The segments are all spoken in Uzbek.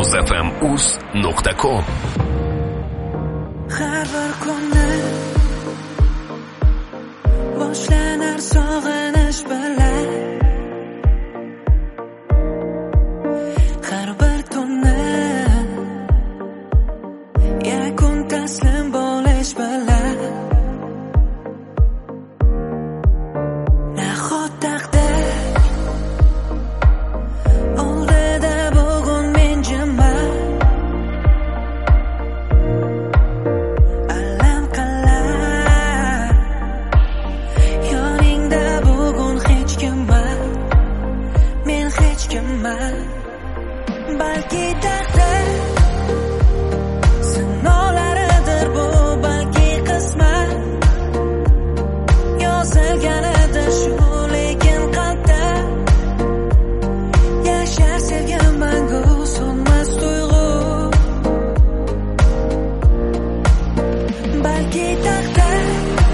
muzfm.uz.com. Har bir kuni boshlanar sog'inish bilan, har bir tunni yakun taslim bo'lish bilan. Nahot taqdir oldida bugun men jimman, alam qilar yoningda bugun hech kimman, men hech kimman. Balki taqdir sinovlaridir bu, balki qismat yozilganidir shu, lekin qalbda yashar sevgim mangu so'nmas tuyg'u. Balki taqdir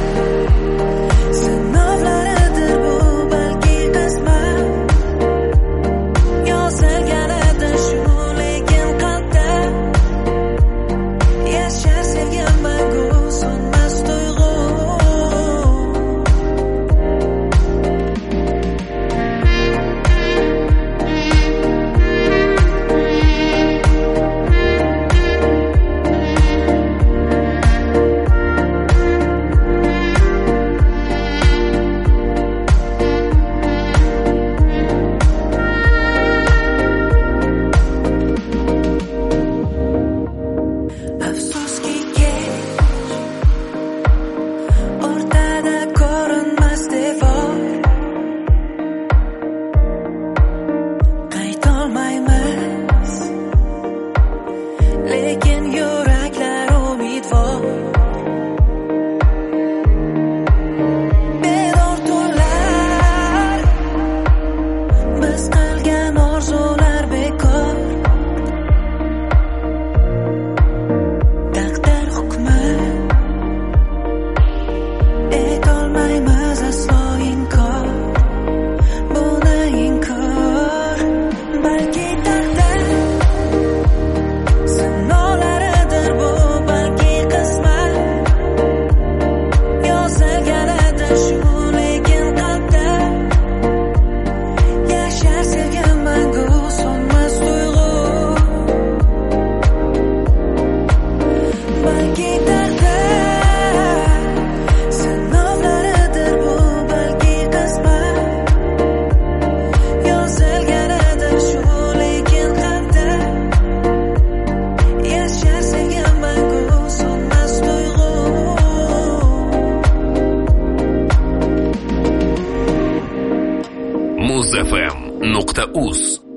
sinovlaridir bu, balki qismat yozilganidir shu, lekin qalbda yashar sevgim mangu so'nmas tuyg'u. Afsuski kech o'rtada ko'rinmas devor, qaytolmaymiz lekin yuraklar umidvor. Bedor tunlar, biz qilgan orzular bekor. Taqdir hukmi etolmaymiz aslo inkor, buni inkor. Balki taqdir sinovlaridir bu, balki qismat yozilganidir shu, lekin qalbda yashar sevgim mangu so'nmas tuyg'u. Balki taqdir sinovlaridir bu, balki qismat yozilganidir shu, lekin qalbda yashar sevgim mangu so'nmas tuyg'u. muzfm.uz